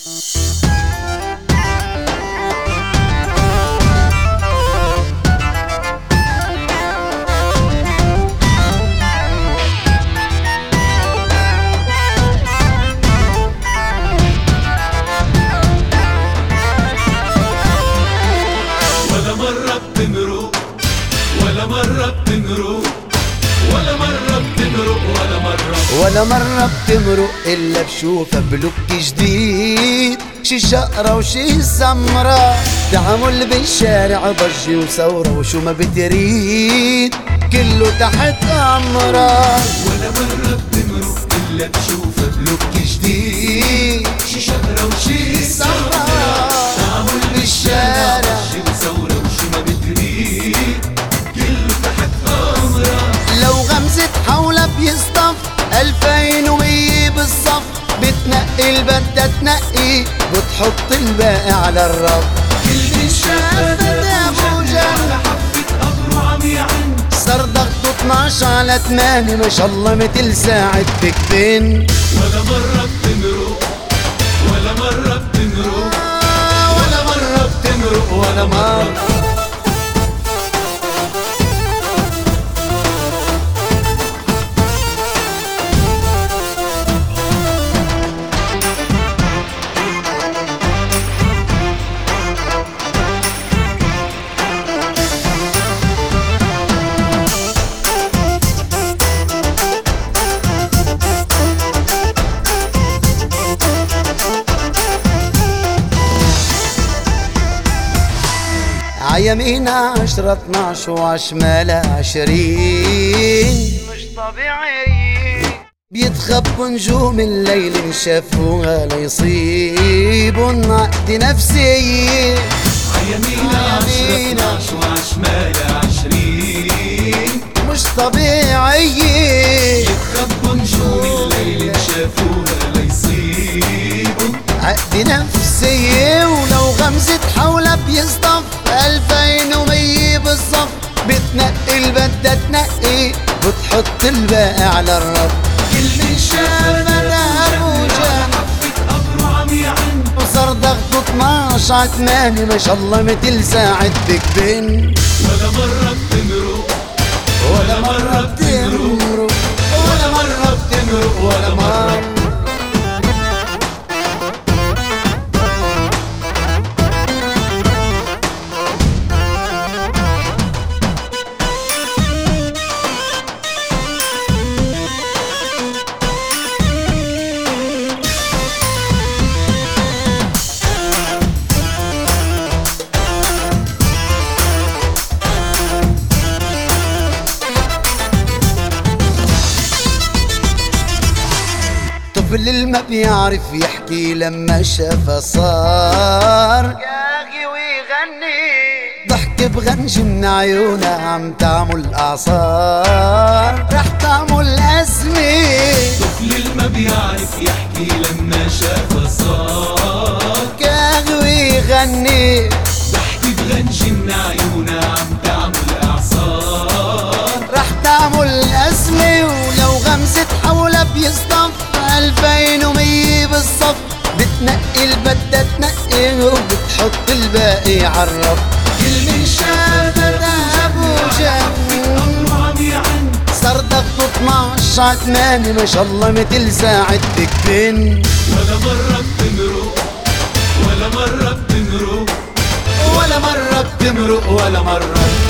ولا مرة بتمرق ولا مرة بتمرق ولا مرة بتمرق ولا مرة بتمرق إلا بشوفها بلوك جديد، شي شقرة وشي سمرة، تعامل بالشارع ضجة وثورة وشو ما بتريد كله تحت أمرة. ولا مرة بتمرق إلا بشوفها بلوك جديد، شي شقرة وشي سمرة، تعامل بالشارع ضجة وثورة وشو ما بتريد كله تحت أمرة. لو غمزة حولها بيصطف 2100 بالصف، بتنقي بدها تنقي بتحط الباقي على الرف. كل شافت موجة على حبة قبر وعم يعن، صار ضغطه 12 على 8 ما شاء الله متل ساعة تكفين. ولا مرة بتمرق ولا مرة بتمرق ولا مرة بتمرق ولا مرة. عيمينا 10 12 وعشمالها 20 مش طبيعي، بيتخبوا نجوم الليل انشافوها ليصيبوا عقد نفسي. عيمينا 10 12 وعشمالها 20 مش طبيعي، يتخبوا نجوم الليل انشافوها ليصيبوا عقد نفسي. ولو غمزة حولها بيصطف 2100 بالصف، بتنقي بدها تنقي بتحط الباقي على الرف. كل شافت موجة حبة قبر وعم يعن، وصار ضغطه 12 على 8 ما شاء الله متل ساعة تكفين. ولا مرة بتمرق ولا مرة بتمرق ولا مرة بتمرق ولا مرة. طفل ما بيعرف يحكي لما شافها صار ياغي ويغني، ضحك بغنج من عيونها عم تعمل اعصار رح تعمل ازمه. طفل ما بيعرف يحكي لما شاف صار ياغي ويغني، ضحك بغنج من عيونها عم تعمل اعصار رح تعمل ازمه. ولو غمزة حولها بيصطف 2100 بالصف، بتنقي بدها تنقي وبتحط الباقي عالرف. كل من شافها موجة وعم يعن، صار ضغطه 12 على 8 ما شاء الله متل ساعة تكفين. ولا مرة بتمرق ولا مرة بتمرق ولا مرة بتمرق ولا مرة.